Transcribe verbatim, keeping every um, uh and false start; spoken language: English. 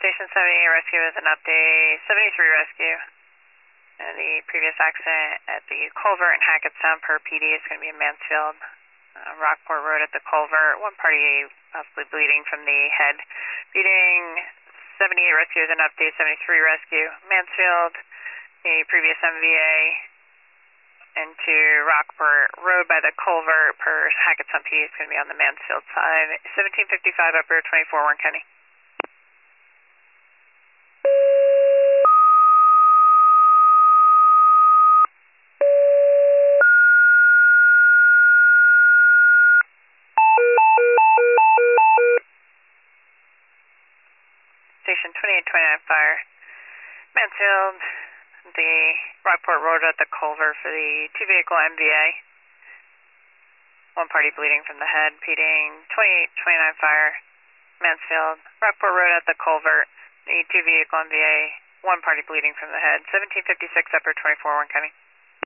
Station seventy-eight rescue is an update. seventy-three rescue. And the previous accident at the culvert in Hackett Sound per P D is going to be in Mansfield. Uh, Rockport Road at the culvert. One party possibly bleeding from the head. Bleeding. seventy-eight rescue is an update. seventy-three rescue. Mansfield. The previous M V A. Into Rockport Road by the culvert per Hackett Sound P D is going to be on the Mansfield side. seventeen fifty-five up Route twenty-four, Warren County. Station twenty-eight twenty-nine fire. Mansfield, the Rockport Road at the culvert for the two vehicle M V A. One party bleeding from the head, P-ding twenty-eight twenty-nine fire. Mansfield, Rockport Road at the culvert, the two vehicle M V A. One party bleeding from the head, seventeen fifty-six upper twenty-four, Warren County.